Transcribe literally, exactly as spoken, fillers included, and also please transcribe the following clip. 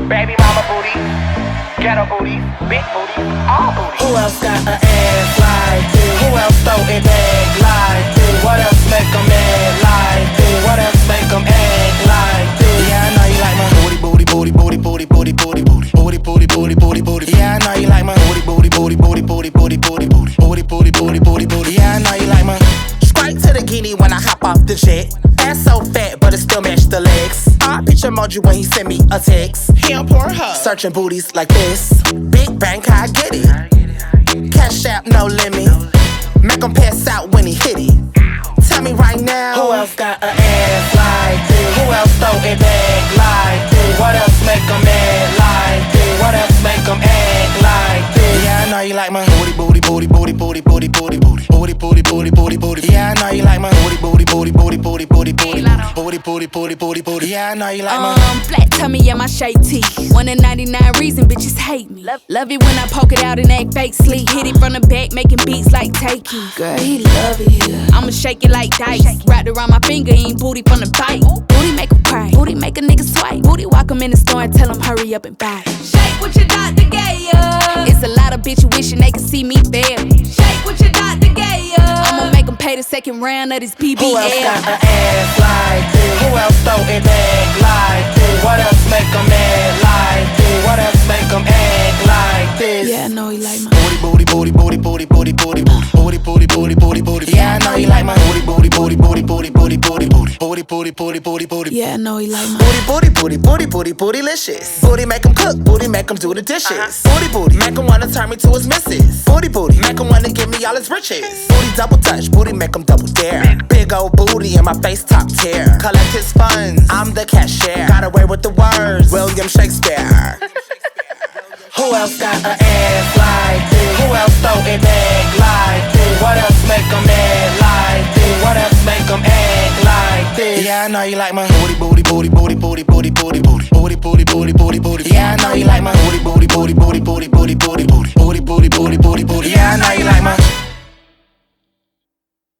Baby mama booty, ghetto booty, big booty, all booty. Who else got an ass like this? Who else throw it back like this? What else make them mad like this? What else make them act like this? Yeah, I know you like my booty, booty, booty, booty, booty, booty, booty, booty, booty, booty, booty, booty, booty. Yeah, I know you like my booty, booty, booty, booty, booty, booty, booty, booty, booty, booty, booty, booty, booty. Yeah, I know you like my. Straight to the guinea when I hop off the jet. Ass so fat, but it still match the legs. I picture emoji when he send me a text. He on Pornhub, searching booties like this. Big bank, I get it. Cash out, no limit. Make him pass out when he hit it. Tell me right now, who else got an ass like this? Who else throw it back like this? What else make him mad like this? What else make him act like this? Yeah, I know you like my booty, booty, booty, booty, booty, booty, booty, booty, booty, booty, booty, booty, booty. Yeah, I know you like my booty, booty, booty, booty, booty, booty, booty, booty, booty, booty, booty, booty. Yeah, I know you like my um flat tummy, yeah, my shake tee. One in ninety-nine reason bitches hate me. Love, love it when I poke it out and act fake sleep. Hit it from the back, making beats like Takey. Girl, he love it here. I'ma shake it like dice. Wrapped around my finger, ain't booty from the bite. Booty make him cry. Booty make a nigga swipe. Booty walk him in the store and tell him hurry up and buy. Shake what your doctor gave ya. It's a lot of bitches wishing they could see me fail. Shake what your doctor gave ya. I'ma make him pay the second round of this P B L. Who else got an ass like this? Who else throw it back like this? What else make them mad like this? What else make them act like this? Yeah, I know he like my booty, booty, booty, booty, booty, booty, booty, booty, booty, booty, booty, booty. Yeah, I know you like my booty, booty, booty, booty, booty, booty, booty, booty, booty, booty, booty, booty, booty. Yeah, I know he like my booty, booty, booty, booty, booty, bootylicious. Booty make him cook, booty make him do the dishes. Booty, booty, make him wanna turn me to his missus. Booty, booty, make him wanna give me all his riches. Booty double touch, booty make him double dare. Big old booty in my face top tier. Collect his funds, I'm the cashier. Got away with the words, William Shakespeare. Who else got an ass like this? Who else throw it back like this? What else make them mad like this? What else make them act like this? Yeah, I know you like my booty, booty, booty, booty, booty, booty, booty, booty, booty, booty, booty, booty. Yeah, I know you like